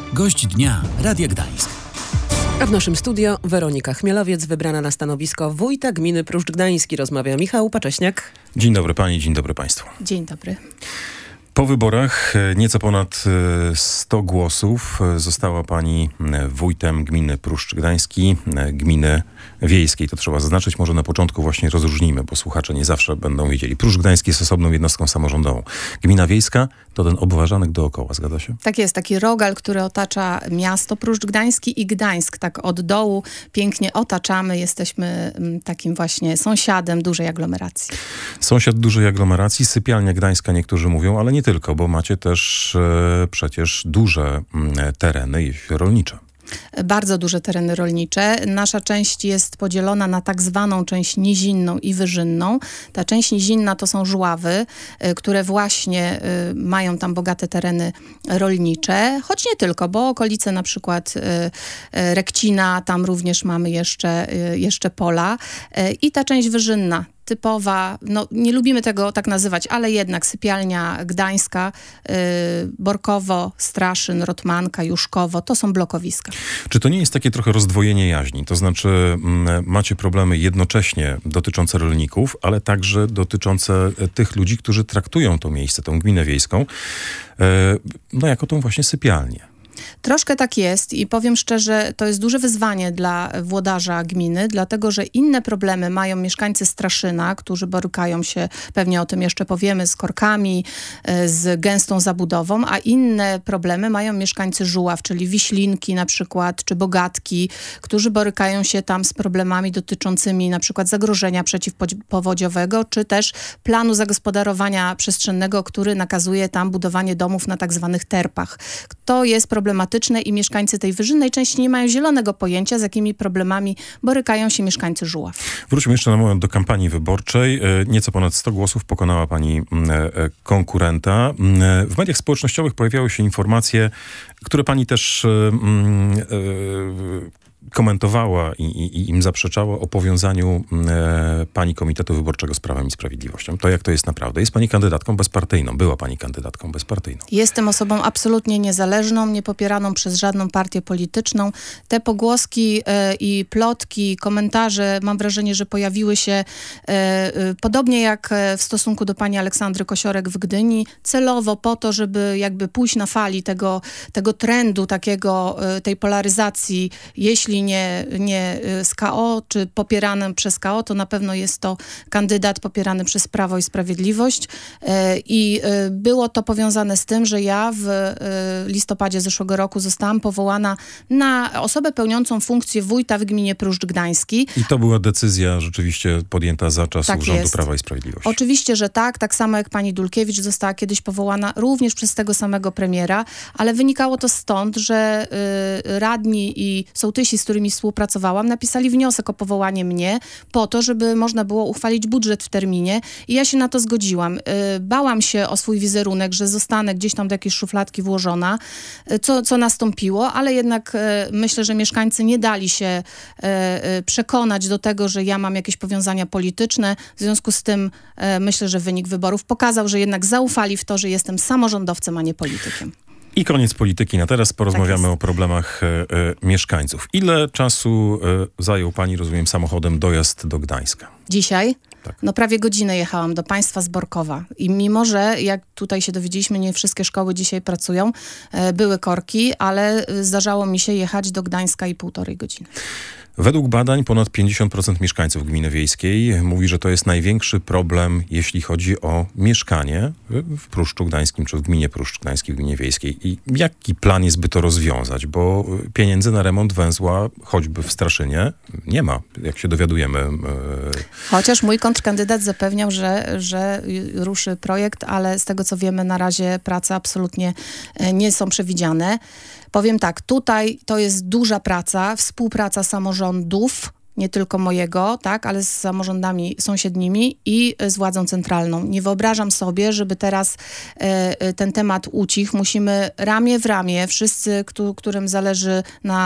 Gość dnia Radia Gdańsk. A w naszym studio Weronika Chmielowiec, wybrana na stanowisko wójta gminy Pruszcz Gdański. Rozmawia Michał Pacześniak. Dzień dobry pani, dzień dobry państwu. Dzień dobry. Po wyborach nieco ponad 100 głosów została pani wójtem gminy Pruszcz Gdański, gminy wiejskiej. To trzeba zaznaczyć. Może na początku właśnie rozróżnijmy, bo słuchacze nie zawsze będą wiedzieli. Pruszcz Gdański jest osobną jednostką samorządową. Gmina wiejska to ten obważanek dookoła, zgadza się? Tak jest, taki rogal, który otacza miasto Pruszcz Gdański i Gdańsk. Tak od dołu pięknie otaczamy. Jesteśmy takim właśnie sąsiadem dużej aglomeracji. Sąsiad dużej aglomeracji, sypialnia Gdańska niektórzy mówią, ale nie tylko, bo macie też przecież duże tereny rolnicze. Bardzo duże tereny rolnicze. Nasza część jest podzielona na tak zwaną część nizinną i wyżynną. Ta część nizinna to są Żuławy, które właśnie mają tam bogate tereny rolnicze, choć nie tylko, bo okolice na przykład Rekcina, tam również mamy jeszcze pola. I ta część wyżynna, typowa, no nie lubimy tego tak nazywać, ale jednak sypialnia Gdańska, Borkowo, Straszyn, Rotmanka, Juszkowo, to są blokowiska. Czy to nie jest takie trochę rozdwojenie jaźni? To znaczy macie problemy jednocześnie dotyczące rolników, ale także dotyczące tych ludzi, którzy traktują to miejsce, tą gminę wiejską, no jako tą właśnie sypialnię. Troszkę tak jest i powiem szczerze, to jest duże wyzwanie dla włodarza gminy, dlatego że inne problemy mają mieszkańcy Straszyna, którzy borykają się, pewnie o tym jeszcze powiemy, z korkami, z gęstą zabudową, a inne problemy mają mieszkańcy Żuław, czyli Wiślinki na przykład, czy Bogatki, którzy borykają się tam z problemami dotyczącymi na przykład zagrożenia przeciwpowodziowego, czy też planu zagospodarowania przestrzennego, który nakazuje tam budowanie domów na tak zwanych terpach. To jest problematyczne i mieszkańcy tej wyżynnej części nie mają zielonego pojęcia, z jakimi problemami borykają się mieszkańcy Żuław. Wróćmy jeszcze na moment do kampanii wyborczej. Nieco ponad 100 głosów pokonała pani konkurenta. W mediach społecznościowych pojawiały się informacje, które pani też komentowała i im zaprzeczała o powiązaniu pani Komitetu Wyborczego z Prawem i Sprawiedliwością. To jak to jest naprawdę? Jest pani kandydatką bezpartyjną. Była pani kandydatką bezpartyjną. Jestem osobą absolutnie niezależną, niepopieraną przez żadną partię polityczną. Te pogłoski i plotki, komentarze, mam wrażenie, że pojawiły się podobnie jak w stosunku do pani Aleksandry Kosiorek w Gdyni, celowo po to, żeby jakby pójść na fali tego trendu, tej polaryzacji, jeśli nie z KO, czy popieranym przez KO, to na pewno jest to kandydat popierany przez Prawo i Sprawiedliwość. I było to powiązane z tym, że ja w listopadzie zeszłego roku zostałam powołana na osobę pełniącą funkcję wójta w gminie Pruszcz Gdański. I to była decyzja rzeczywiście podjęta za czasów rządu Prawa i Sprawiedliwości. Oczywiście, że tak samo jak pani Dulkiewicz została kiedyś powołana również przez tego samego premiera, ale wynikało to stąd, że radni i sołtysi, z którymi współpracowałam, napisali wniosek o powołanie mnie po to, żeby można było uchwalić budżet w terminie i ja się na to zgodziłam. Bałam się o swój wizerunek, że zostanę gdzieś tam do jakiejś szufladki włożona, co nastąpiło, ale jednak myślę, że mieszkańcy nie dali się przekonać do tego, że ja mam jakieś powiązania polityczne. W związku z tym myślę, że wynik wyborów pokazał, że jednak zaufali w to, że jestem samorządowcem, a nie politykiem. I koniec polityki. Na teraz porozmawiamy o problemach mieszkańców. Ile czasu zajął pani, rozumiem, samochodem dojazd do Gdańska? Dzisiaj? Tak. No prawie godzinę jechałam do państwa z Borkowa. I mimo, że jak tutaj się dowiedzieliśmy, nie wszystkie szkoły dzisiaj pracują, były korki, ale zdarzało mi się jechać do Gdańska i 1,5 godziny. Według badań ponad 50% mieszkańców gminy wiejskiej mówi, że to jest największy problem, jeśli chodzi o mieszkanie w Pruszczu Gdańskim, czy w gminie Pruszcz Gdański, w gminie wiejskiej. I jaki plan jest, by to rozwiązać? Bo pieniędzy na remont węzła, choćby w Straszynie, nie ma, jak się dowiadujemy. Chociaż mój kontrkandydat zapewniał, że ruszy projekt, ale z tego co wiemy, na razie prace absolutnie nie są przewidziane. Powiem tak, tutaj to jest duża praca, współpraca samorządów, nie tylko mojego, tak, ale z samorządami sąsiednimi i z władzą centralną. Nie wyobrażam sobie, żeby teraz ten temat ucichł. Musimy ramię w ramię, wszyscy, którym zależy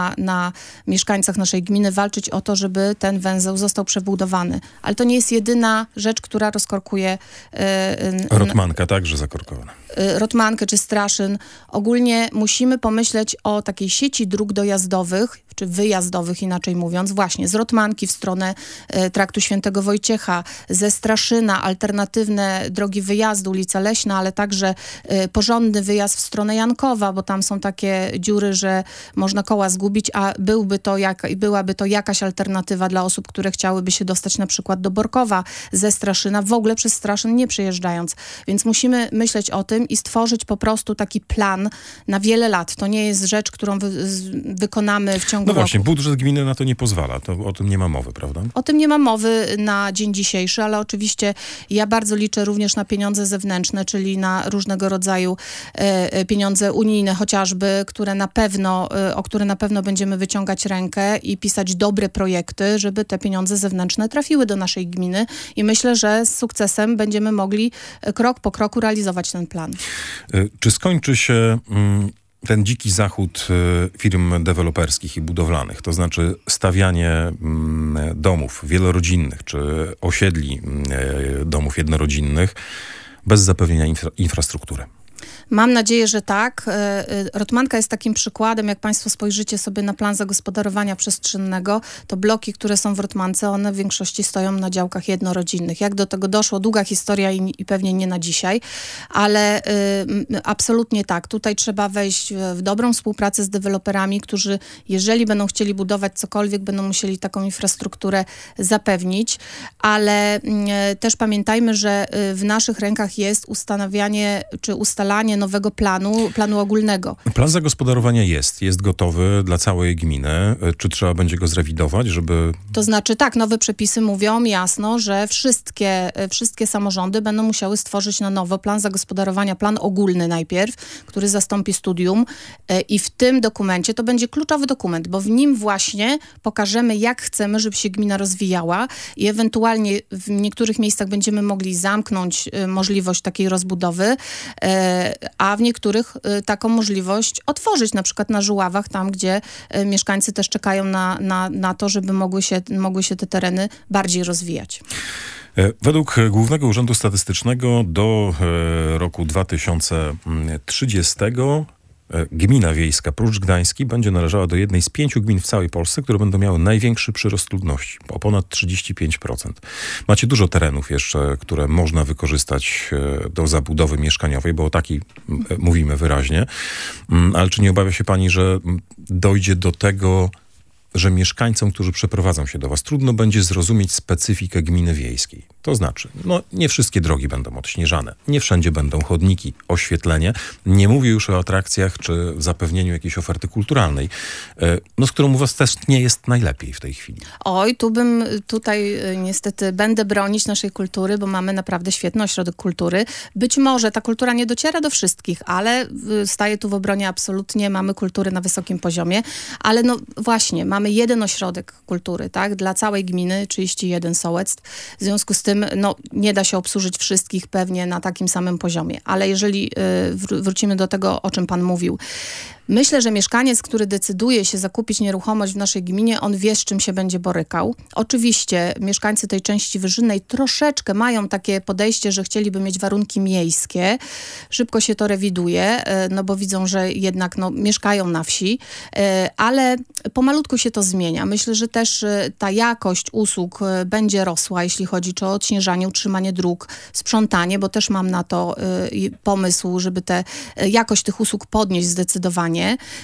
na mieszkańcach naszej gminy, walczyć o to, żeby ten węzeł został przebudowany. Ale to nie jest jedyna rzecz, która rozkorkuje... Rotmanka także zakorkowana. Rotmankę czy Straszyn. Ogólnie musimy pomyśleć o takiej sieci dróg dojazdowych, czy wyjazdowych inaczej mówiąc, właśnie z Rotmanki w stronę Traktu Świętego Wojciecha, ze Straszyna alternatywne drogi wyjazdu, ulica Leśna, ale także porządny wyjazd w stronę Jankowa, bo tam są takie dziury, że można koła zgubić, a byłaby to jakaś alternatywa dla osób, które chciałyby się dostać na przykład do Borkowa ze Straszyna, w ogóle przez Straszyn nie przejeżdżając. Więc musimy myśleć o tym i stworzyć po prostu taki plan na wiele lat. To nie jest rzecz, którą wykonamy w ciągu roku. Właśnie, budżet gminy na to nie pozwala. O tym nie ma mowy, prawda? O tym nie ma mowy na dzień dzisiejszy, ale oczywiście ja bardzo liczę również na pieniądze zewnętrzne, czyli na różnego rodzaju pieniądze unijne chociażby, o które na pewno będziemy wyciągać rękę i pisać dobre projekty, żeby te pieniądze zewnętrzne trafiły do naszej gminy i myślę, że z sukcesem będziemy mogli krok po kroku realizować ten plan. Czy skończy się ten dziki zachód firm deweloperskich i budowlanych, to znaczy stawianie domów wielorodzinnych czy osiedli domów jednorodzinnych bez zapewnienia infrastruktury? Mam nadzieję, że tak. Rotmanka jest takim przykładem, jak państwo spojrzycie sobie na plan zagospodarowania przestrzennego, to bloki, które są w Rotmance, one w większości stoją na działkach jednorodzinnych. Jak do tego doszło? Długa historia i pewnie nie na dzisiaj, ale absolutnie tak. Tutaj trzeba wejść w dobrą współpracę z deweloperami, którzy jeżeli będą chcieli budować cokolwiek, będą musieli taką infrastrukturę zapewnić, ale też pamiętajmy, że w naszych rękach jest ustanawianie czy ustalanie nowego planu ogólnego. Plan zagospodarowania jest gotowy dla całej gminy. Czy trzeba będzie go zrewidować, żeby... To znaczy tak, nowe przepisy mówią jasno, że wszystkie samorządy będą musiały stworzyć na nowo plan zagospodarowania, plan ogólny najpierw, który zastąpi studium i w tym dokumencie to będzie kluczowy dokument, bo w nim właśnie pokażemy, jak chcemy, żeby się gmina rozwijała i ewentualnie w niektórych miejscach będziemy mogli zamknąć możliwość takiej rozbudowy, a w niektórych taką możliwość otworzyć, na przykład na Żuławach, tam gdzie mieszkańcy też czekają na to, żeby mogły się te tereny bardziej rozwijać. Według Głównego Urzędu Statystycznego do roku 2030 gmina wiejska Pruszcz Gdański będzie należała do jednej z 5 gmin w całej Polsce, które będą miały największy przyrost ludności, o ponad 35%. Macie dużo terenów jeszcze, które można wykorzystać do zabudowy mieszkaniowej, bo o takiej mówimy wyraźnie. Ale czy nie obawia się pani, że dojdzie do tego, że mieszkańcom, którzy przeprowadzą się do was, trudno będzie zrozumieć specyfikę gminy wiejskiej? To znaczy, nie wszystkie drogi będą odśnieżane, nie wszędzie będą chodniki, oświetlenie. Nie mówię już o atrakcjach czy zapewnieniu jakiejś oferty kulturalnej, z którą u was też nie jest najlepiej w tej chwili. Oj, tutaj niestety będę bronić naszej kultury, bo mamy naprawdę świetny ośrodek kultury. Być może ta kultura nie dociera do wszystkich, ale staję tu w obronie absolutnie. Mamy kultury na wysokim poziomie, ale właśnie, mamy jeden ośrodek kultury, tak, dla całej gminy, 31 sołectw. W związku z tym, nie da się obsłużyć wszystkich pewnie na takim samym poziomie. Ale jeżeli wrócimy do tego, o czym pan mówił, myślę, że mieszkaniec, który decyduje się zakupić nieruchomość w naszej gminie, on wie, z czym się będzie borykał. Oczywiście mieszkańcy tej części wyżynnej troszeczkę mają takie podejście, że chcieliby mieć warunki miejskie. Szybko się to rewiduje, bo widzą, że jednak mieszkają na wsi, ale pomalutku się to zmienia. Myślę, że też ta jakość usług będzie rosła, jeśli chodzi o odśnieżanie, utrzymanie dróg, sprzątanie, bo też mam na to pomysł, żeby jakość tych usług podnieść zdecydowanie.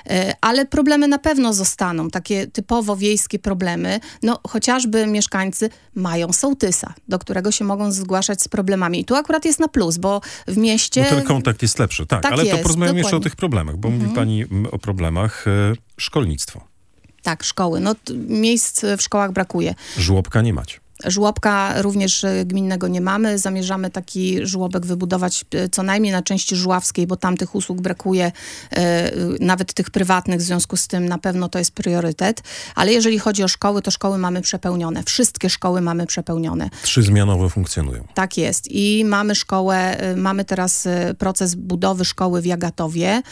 Ale problemy na pewno zostaną, takie typowo wiejskie problemy. Chociażby mieszkańcy mają sołtysa, do którego się mogą zgłaszać z problemami. I tu akurat jest na plus, bo w mieście... Bo ten kontakt jest lepszy, tak. Ale jest, to porozmawiamy jeszcze o dokładnie. tych problemach, bo mówi pani o problemach. Szkolnictwo. Tak, szkoły. Miejsc w szkołach brakuje. Żłobka nie macie. Żłobka również gminnego nie mamy. Zamierzamy taki żłobek wybudować co najmniej na części żuławskiej, bo tam tych usług brakuje, nawet tych prywatnych, w związku z tym na pewno to jest priorytet. Ale jeżeli chodzi o szkoły, to szkoły mamy przepełnione. Wszystkie szkoły mamy przepełnione. 3 zmianowe funkcjonują. Tak jest. I mamy teraz proces budowy szkoły w Jagatowie,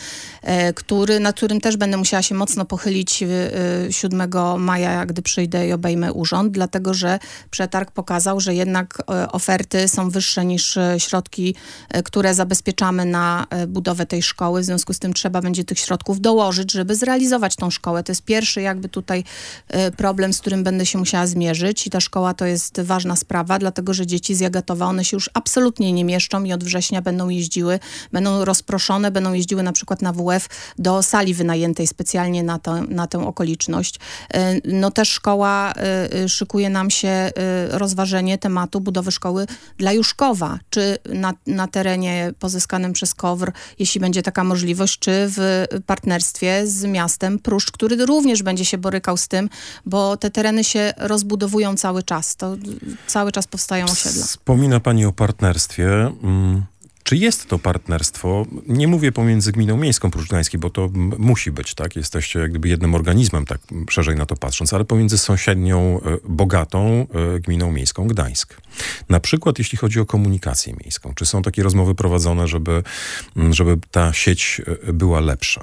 nad którym też będę musiała się mocno pochylić 7 maja, gdy przyjdę i obejmę urząd, dlatego że przetarg pokazał, że jednak oferty są wyższe niż środki, które zabezpieczamy na budowę tej szkoły. W związku z tym trzeba będzie tych środków dołożyć, żeby zrealizować tą szkołę. To jest pierwszy jakby tutaj problem, z którym będę się musiała zmierzyć i ta szkoła to jest ważna sprawa, dlatego że dzieci z Jagatowa, one się już absolutnie nie mieszczą i od września będą jeździły, będą rozproszone, będą jeździły na przykład na WF do sali wynajętej specjalnie na tę okoliczność. No też szkoła szykuje nam się rozważenie tematu budowy szkoły dla Juszkowa, czy na terenie pozyskanym przez KOWR, jeśli będzie taka możliwość, czy w partnerstwie z miastem Pruszcz, który również będzie się borykał z tym, bo te tereny się rozbudowują cały czas. To cały czas powstają osiedla. Wspomina pani o partnerstwie. Czy jest to partnerstwo, nie mówię pomiędzy Gminą Miejską Pruszcz Gdański, bo to musi być, tak? Jesteście jak gdyby jednym organizmem, tak szerzej na to patrząc, ale pomiędzy sąsiednią, bogatą Gminą Miejską Gdańsk. Na przykład jeśli chodzi o komunikację miejską. Czy są takie rozmowy prowadzone, żeby ta sieć była lepsza?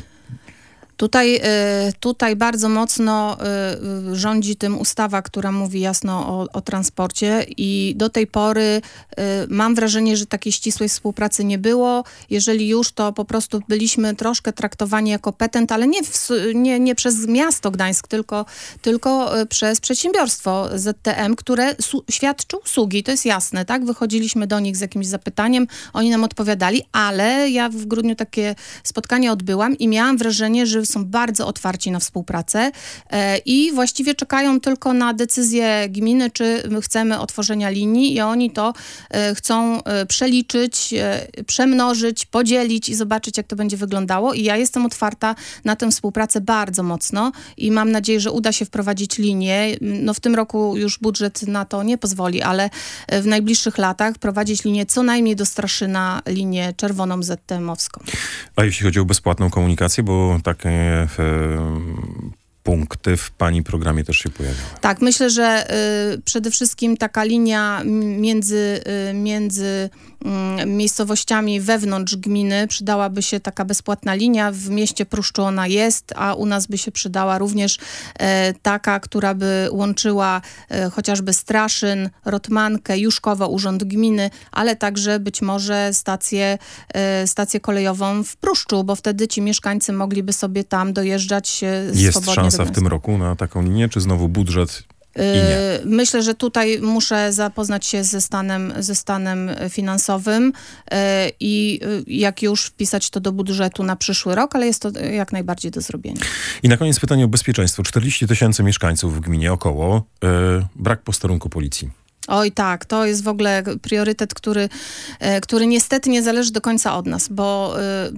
Tutaj bardzo mocno rządzi tym ustawa, która mówi jasno o transporcie i do tej pory mam wrażenie, że takiej ścisłej współpracy nie było. Jeżeli już, to po prostu byliśmy troszkę traktowani jako petent, ale nie przez miasto Gdańsk, tylko przez przedsiębiorstwo ZTM, które świadczy usługi, to jest jasne, tak? Wychodziliśmy do nich z jakimś zapytaniem, oni nam odpowiadali, ale ja w grudniu takie spotkanie odbyłam i miałam wrażenie, że są bardzo otwarci na współpracę i właściwie czekają tylko na decyzję gminy, czy chcemy otworzenia linii i oni to chcą przeliczyć, przemnożyć, podzielić i zobaczyć, jak to będzie wyglądało. I ja jestem otwarta na tę współpracę bardzo mocno i mam nadzieję, że uda się wprowadzić linię. No w tym roku już budżet na to nie pozwoli, ale w najbliższych latach prowadzić linię co najmniej do Straszyna, linię czerwoną ZTM-owską. A jeśli chodzi o bezpłatną komunikację, bo takie punkty w pani programie też się pojawiały. Tak, myślę, że przede wszystkim taka linia między miejscowościami wewnątrz gminy przydałaby się taka bezpłatna linia. W mieście Pruszczu ona jest, a u nas by się przydała również taka, która by łączyła chociażby Straszyn, Rotmankę, Juszkowo, Urząd Gminy, ale także być może stację kolejową w Pruszczu, bo wtedy ci mieszkańcy mogliby sobie tam dojeżdżać swobodnie. Jest szansa w tym roku na taką linię, czy znowu budżet? Myślę, że tutaj muszę zapoznać się ze stanem finansowym i jak już wpisać to do budżetu na przyszły rok, ale jest to jak najbardziej do zrobienia. I na koniec pytanie o bezpieczeństwo. 40 000 mieszkańców w gminie około. Brak posterunku policji. Oj tak, to jest w ogóle priorytet, który niestety nie zależy do końca od nas, bo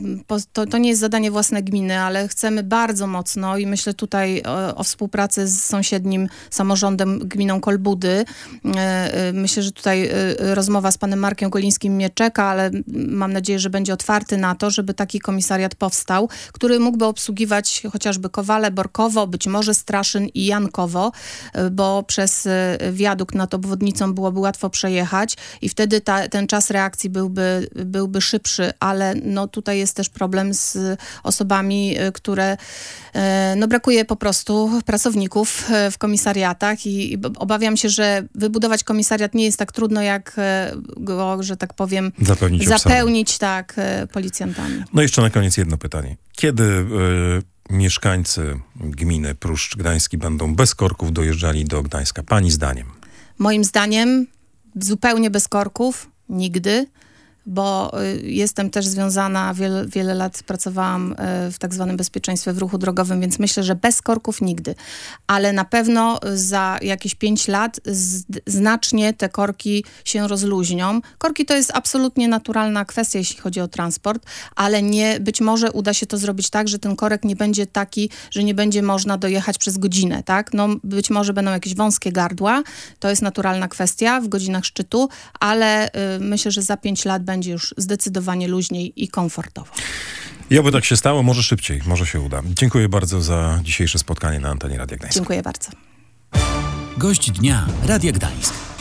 to nie jest zadanie własne gminy, ale chcemy bardzo mocno i myślę tutaj o współpracy z sąsiednim samorządem, gminą Kolbudy. Myślę, że tutaj rozmowa z panem Markiem Golińskim mnie czeka, ale mam nadzieję, że będzie otwarty na to, żeby taki komisariat powstał, który mógłby obsługiwać chociażby Kowale, Borkowo, być może Straszyn i Jankowo, bo przez wiadukt nad obwodnicą byłoby łatwo przejechać i wtedy ten czas reakcji byłby szybszy, ale no tutaj jest też problem z osobami, które brakuje po prostu pracowników w komisariatach i obawiam się, że wybudować komisariat nie jest tak trudno, jak go, że tak powiem, zapełnić policjantami. No jeszcze na koniec jedno pytanie. Kiedy mieszkańcy gminy Pruszcz Gdański będą bez korków dojeżdżali do Gdańska? Pani zdaniem? Moim zdaniem zupełnie bez korków, nigdy, bo jestem też związana, wiele lat pracowałam w tak zwanym bezpieczeństwie w ruchu drogowym, więc myślę, że bez korków nigdy. Ale na pewno za jakieś 5 lat znacznie te korki się rozluźnią. Korki to jest absolutnie naturalna kwestia, jeśli chodzi o transport, ale być może uda się to zrobić tak, że ten korek nie będzie taki, że nie będzie można dojechać przez godzinę, tak? No, być może będą jakieś wąskie gardła, to jest naturalna kwestia w godzinach szczytu, ale myślę, że za 5 lat będzie już zdecydowanie luźniej i komfortowo. I oby tak się stało, może szybciej, może się uda. Dziękuję bardzo za dzisiejsze spotkanie na antenie Radia Gdańsk. Dziękuję bardzo. Gość dnia Radia Gdańsk.